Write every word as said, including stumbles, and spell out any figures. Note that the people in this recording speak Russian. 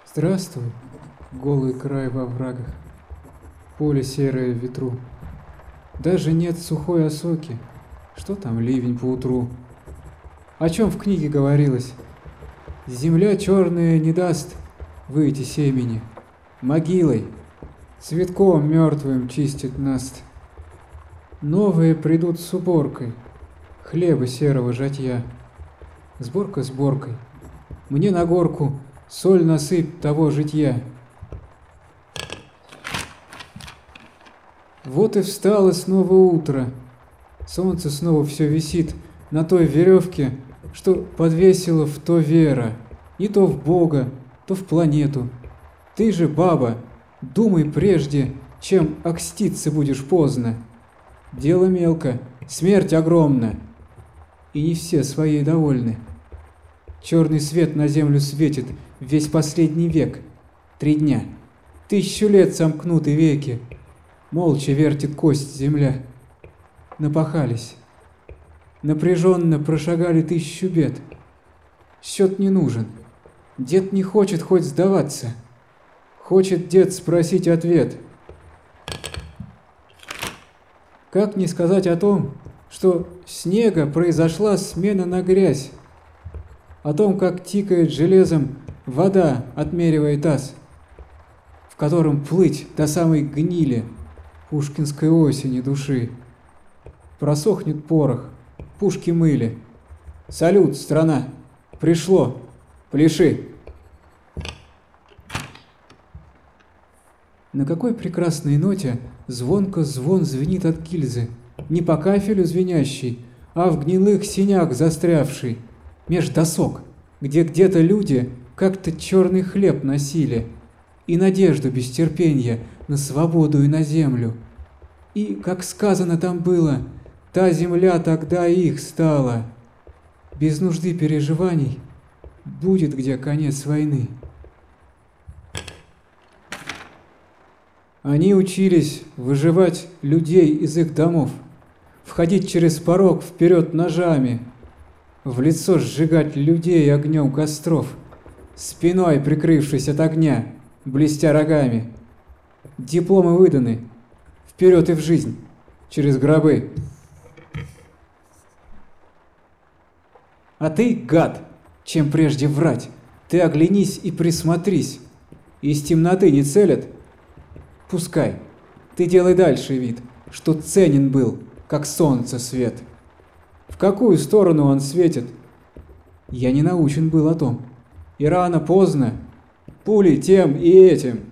Здравствуй, голый край во врагах, поле серое в ветру. Даже нет сухой осоки, что там ливень поутру. О чем в книге говорилось? Земля черная не даст выйти семени, могилой, цветком мертвым чистит наст. Новые придут с уборкой, хлеба серого жатья. Сборка сборкой, мне на горку соль насыпь того житья. Вот и встало снова утро. Солнце снова все висит на той веревке, что подвесила в то вера. Не то в Бога, то в планету. Ты же, баба, думай прежде, чем окститься будешь поздно. Дело мелко, смерть огромна, и не все своей довольны. Черный свет на землю светит весь последний век. Три дня, тысячу лет сомкнуты веки. Молча вертит кость земля. Напахались. Напряженно прошагали тысячу бед. Счет не нужен. Дед не хочет хоть сдаваться. Хочет дед спросить ответ. Как не сказать о том, что снега произошла смена на грязь? О том, как тикает железом вода, отмеривая таз, в котором плыть до самой гнили пушкинской осени души. Просохнет порох, пушки мыли. Салют, страна! Пришло! Пляши! На какой прекрасной ноте звонко звон звенит от гильзы, не по кафелю звенящий, а в гнилых синях застрявший, меж досок, где где-то люди как-то черный хлеб носили, и надежду без терпенья на свободу и на землю. И, как сказано там было, та земля тогда их стала. Без нужды переживаний будет где конец войны. Они учились выживать людей из их домов, входить через порог вперед ножами, в лицо сжигать людей огнем костров, спиной прикрывшись от огня, блестя рогами. Дипломы выданы, вперед и в жизнь, через гробы. А ты, гад, чем прежде врать, ты оглянись и присмотрись. Из темноты не целят? Пускай, ты делай дальше вид, что ценен был, как солнце свет. В какую сторону он светит? Я не научен был о том. И рано-поздно пули тем и этим